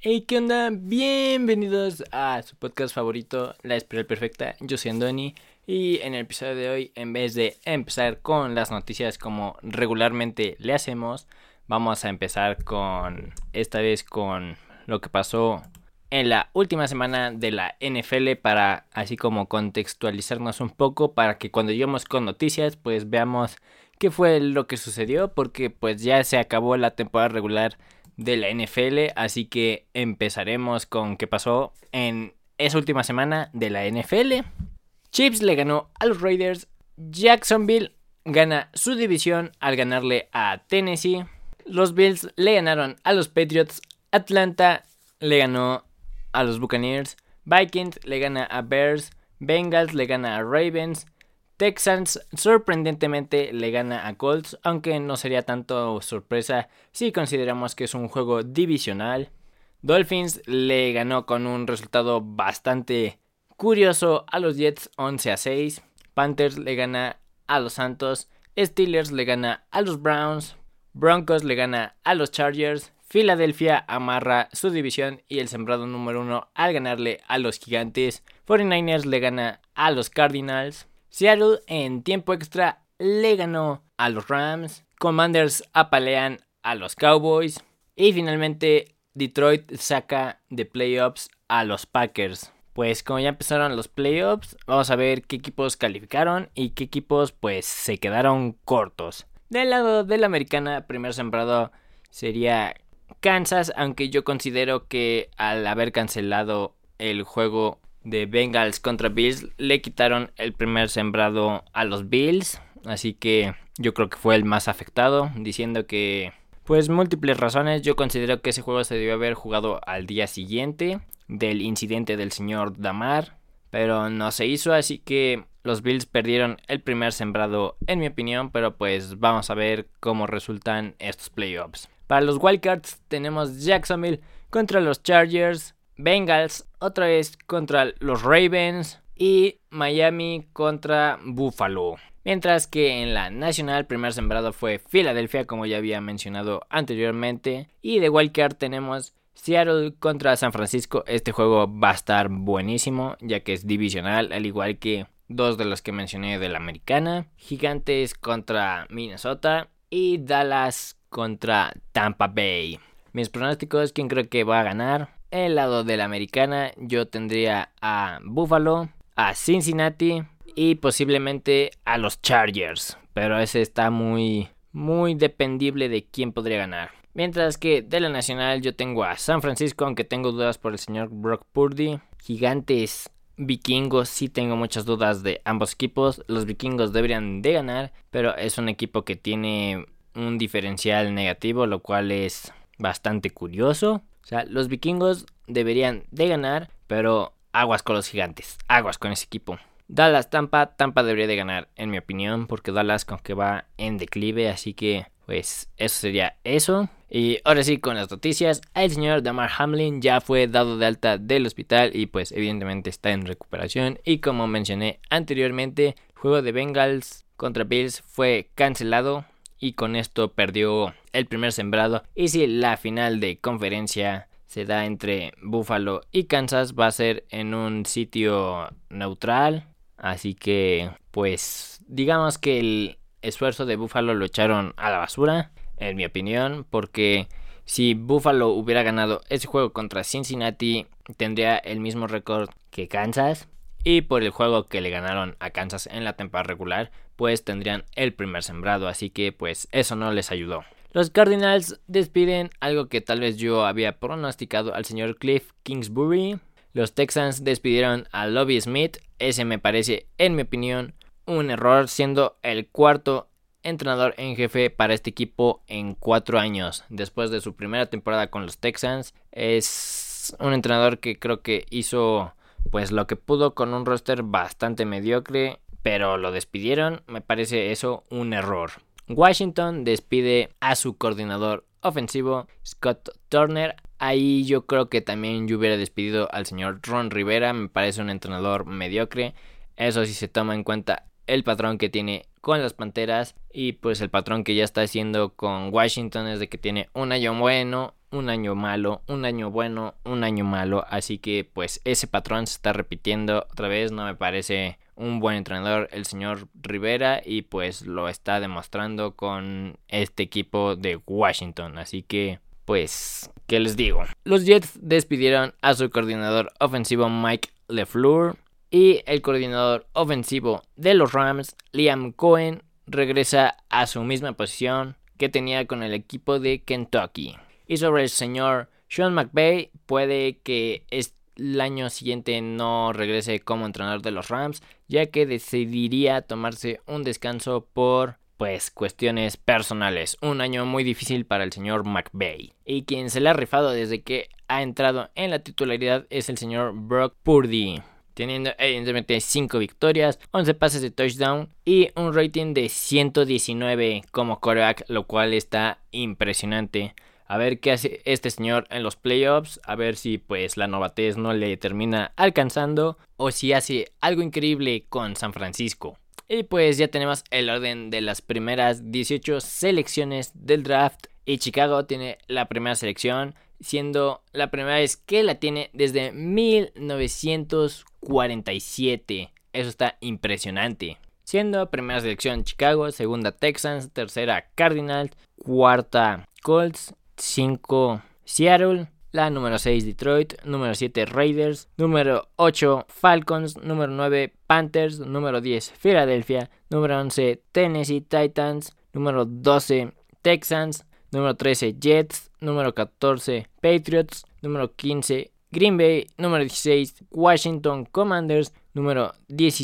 Hey, ¿qué onda? Bienvenidos a su podcast favorito, La Espiral Perfecta. Yo soy Andoni y en el episodio de hoy, en vez de empezar con las noticias como regularmente le hacemos, vamos a empezar esta vez con lo que pasó en la última semana de la NFL para así como contextualizarnos un poco para que cuando lleguemos con noticias pues veamos qué fue lo que sucedió, porque pues ya se acabó la temporada regular de la NFL, así que empezaremos con qué pasó en esa última semana de la NFL. Chiefs le ganó a los Raiders, Jacksonville gana su división al ganarle a Tennessee, los Bills le ganaron a los Patriots, Atlanta le ganó a los Buccaneers, Vikings le gana a Bears, Bengals le gana a Ravens, Texans sorprendentemente le gana a Colts, aunque no sería tanto sorpresa si consideramos que es un juego divisional. Dolphins le ganó con un resultado bastante curioso a los Jets 11-6. Panthers le gana a los Santos. Steelers le gana a los Browns. Broncos le gana a los Chargers. Filadelfia amarra su división y el sembrado número 1 al ganarle a los Gigantes. 49ers le gana a los Cardinals. Seattle en tiempo extra le ganó a los Rams. Commanders apalean a los Cowboys. Y finalmente Detroit saca de playoffs a los Packers. Pues como ya empezaron los playoffs, vamos a ver qué equipos calificaron y qué equipos pues se quedaron cortos. Del lado de la americana, primer sembrado sería Kansas, aunque yo considero que al haber cancelado el juego de Bengals contra Bills, le quitaron el primer sembrado a los Bills, así que yo creo que fue el más afectado, diciendo que pues múltiples razones. Yo considero que ese juego se debió haber jugado al día siguiente del incidente del señor Damar, pero no se hizo, así que los Bills perdieron el primer sembrado en mi opinión, pero pues vamos a ver cómo resultan estos playoffs. Para los wildcards tenemos Jacksonville contra los Chargers, Bengals otra vez contra los Ravens y Miami contra Buffalo. Mientras que en la nacional, primer sembrado fue Filadelfia, como ya había mencionado anteriormente. Y de wildcard tenemos Seattle contra San Francisco. Este juego va a estar buenísimo, ya que es divisional, al igual que dos de los que mencioné de la americana. Gigantes contra Minnesota y Dallas contra Tampa Bay. Mis pronósticos, ¿quién creo que va a ganar? El lado de la americana yo tendría a Buffalo, a Cincinnati y posiblemente a los Chargers, pero ese está muy dependible de quién podría ganar. Mientras que de la nacional yo tengo a San Francisco, aunque tengo dudas por el señor Brock Purdy. Gigantes, Vikingos, sí tengo muchas dudas de ambos equipos. Los Vikingos deberían de ganar, pero es un equipo que tiene un diferencial negativo, lo cual es bastante curioso. O sea, los Vikingos deberían de ganar, pero aguas con los Gigantes, aguas con ese equipo. Dallas, Tampa debería de ganar en mi opinión, porque Dallas como que va en declive, así que pues eso sería eso. Y ahora sí, con las noticias, el señor Damar Hamlin ya fue dado de alta del hospital y pues evidentemente está en recuperación. Y como mencioné anteriormente, el juego de Bengals contra Bills fue cancelado y con esto perdió el primer sembrado. Y si la final de conferencia se da entre Buffalo y Kansas, va a ser en un sitio neutral. Así que pues digamos que el esfuerzo de Buffalo lo echaron a la basura, en mi opinión, porque si Buffalo hubiera ganado ese juego contra Cincinnati, tendría el mismo récord que Kansas. Y por el juego que le ganaron a Kansas en la temporada regular, pues tendrían el primer sembrado, así que pues eso no les ayudó. Los Cardinals despiden algo que tal vez yo había pronosticado al señor Cliff Kingsbury. Los Texans despidieron a Lovie Smith. Ese me parece, en mi opinión, un error, siendo el cuarto entrenador en jefe para este equipo en 4 años. Después de su primera temporada con los Texans, es un entrenador que creo que hizo pues lo que pudo con un roster bastante mediocre, pero lo despidieron. Me parece eso un error. Washington despide a su coordinador ofensivo, Scott Turner. Ahí yo creo que también yo hubiera despedido al señor Ron Rivera. Me parece un entrenador mediocre. Eso sí se toma en cuenta el patrón que tiene con las Panteras y pues el patrón que ya está haciendo con Washington es de que tiene un año bueno un año malo, un año bueno, un año malo. Así que pues ese patrón se está repitiendo otra vez. No me parece un buen entrenador el señor Rivera, y pues lo está demostrando con este equipo de Washington. Así que pues, ¿qué les digo? Los Jets despidieron a su coordinador ofensivo Mike LaFleur, y el coordinador ofensivo de los Rams, Liam Cohen, regresa a su misma posición que tenía con el equipo de Kentucky. Y sobre el señor Sean McVay, puede que el año siguiente no regrese como entrenador de los Rams, ya que decidiría tomarse un descanso por pues cuestiones personales. Un año muy difícil para el señor McVay, y quien se le ha rifado desde que ha entrado en la titularidad es el señor Brock Purdy, teniendo evidentemente 5 victorias, 11 pases de touchdown y un rating de 119 como quarterback, lo cual está impresionante. A ver qué hace este señor en los playoffs, a ver si pues la novatez no le termina alcanzando, o si hace algo increíble con San Francisco. Y pues ya tenemos el orden de las primeras 18 selecciones del draft, y Chicago tiene la primera selección, siendo la primera vez que la tiene desde 1947. Eso está impresionante. Siendo primera selección Chicago, segunda Texans, tercera Cardinals, cuarta Colts, 5 Seattle, la número 6 Detroit, número 7 Raiders, número 8 Falcons, número 9 Panthers, número 10 Philadelphia, número 11 Tennessee Titans, número 12 Texans, número 13 Jets, número 14 Patriots, número 15 Green Bay, número 16 Washington Commanders, número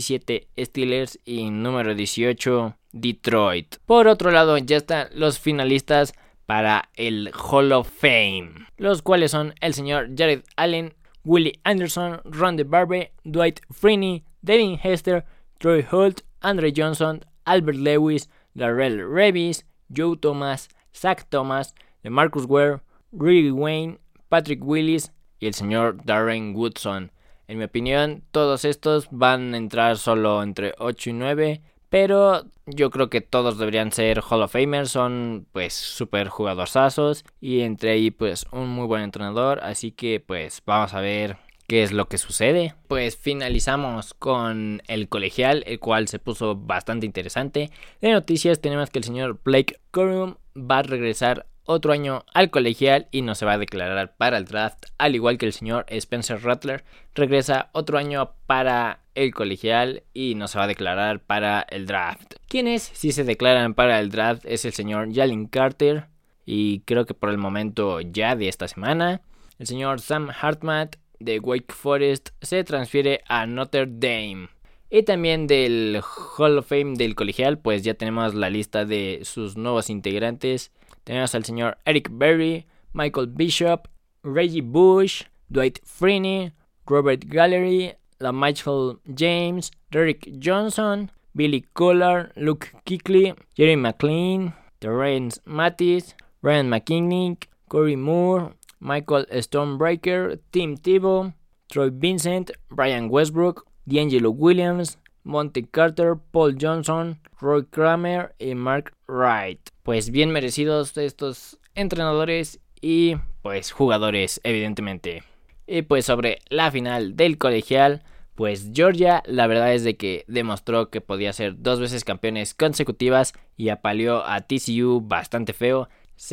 17 Steelers y número 18 Detroit. Por otro lado, ya están los finalistas para el Hall of Fame, los cuales son el señor Jared Allen, Willie Anderson, Ron DeBarbe, Dwight Freeney, Devin Hester, Troy Holt, Andre Johnson, Albert Lewis, Darrell Revis, Joe Thomas, Zach Thomas, DeMarcus Ware, Rudy Wayne, Patrick Willis y el señor Darren Woodson. En mi opinión, todos estos van a entrar solo entre 8 y 9, pero yo creo que todos deberían ser Hall of Famers. Son pues super jugadorzazos, y entre ahí pues un muy buen entrenador. Así que pues vamos a ver qué es lo que sucede. Pues finalizamos con el colegial, el cual se puso bastante interesante. De noticias tenemos que el señor Blake Corum va a regresar otro año al colegial y no se va a declarar para el draft, al igual que el señor Spencer Rattler regresa otro año para el colegial y no se va a declarar para el draft. Quienes sí se declaran para el draft es el señor Jalen Carter, y creo que por el momento ya de esta semana. El señor Sam Hartman de Wake Forest se transfiere a Notre Dame. Y también del Hall of Fame del colegial, pues ya tenemos la lista de sus nuevos integrantes. Tenemos al señor Eric Berry, Michael Bishop, Reggie Bush, Dwight Freeney, Robert Gallery, LaMichael James, Derrick Johnson, Billy Collar, Luke Kuechly, Jerry McLean, Terrence Mattis, Ryan McKinnon, Corey Moore, Michael Stonebreaker, Tim Tebow, Troy Vincent, Brian Westbrook, D'Angelo Williams, Monte Carter, Paul Johnson, Roy Kramer y Mark Wright. Pues bien merecidos estos entrenadores y pues jugadores, evidentemente. Y pues sobre la final del colegial, pues Georgia la verdad es de que demostró que podía ser 2 veces campeones consecutivas y apaleó a TCU bastante feo.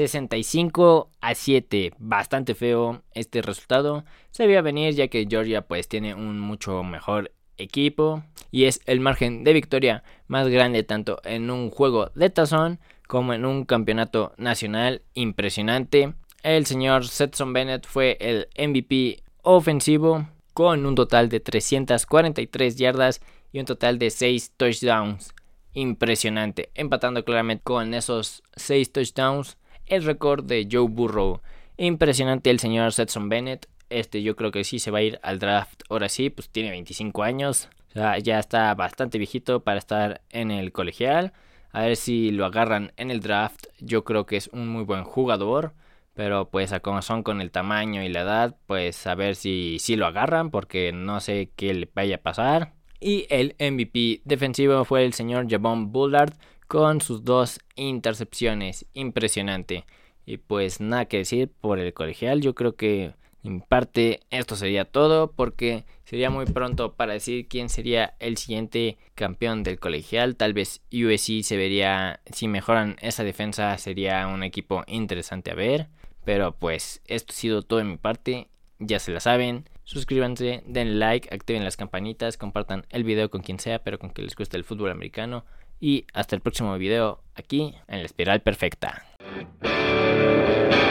65-7, bastante feo este resultado. Se veía venir, ya que Georgia pues tiene un mucho mejor equipo y es el margen de victoria más grande tanto en un juego de tazón como en un campeonato nacional. Impresionante. El señor Stetson Bennett fue el MVP ofensivo con un total de 343 yardas y un total de 6 touchdowns. Impresionante, empatando claramente con esos 6 touchdowns el récord de Joe Burrow. Impresionante el señor Stetson Bennett. Yo creo que sí se va a ir al draft. Ahora sí, pues tiene 25 años. O sea, ya está bastante viejito para estar en el colegial. A ver si lo agarran en el draft. Yo creo que es un muy buen jugador. Pero pues a como son con el tamaño y la edad, pues a ver si lo agarran, porque no sé qué le vaya a pasar. Y el MVP defensivo fue el señor Javon Bullard con sus 2 intercepciones. Impresionante. Y pues nada que decir por el colegial. Yo creo que en parte esto sería todo, porque sería muy pronto para decir quién sería el siguiente campeón del colegial. Tal vez USC se vería, si mejoran esa defensa, sería un equipo interesante a ver. Pero pues esto ha sido todo de mi parte. Ya se la saben. Suscríbanse, den like, activen las campanitas, compartan el video con quien sea, pero con que les guste el fútbol americano. Y hasta el próximo video aquí en la Espiral Perfecta.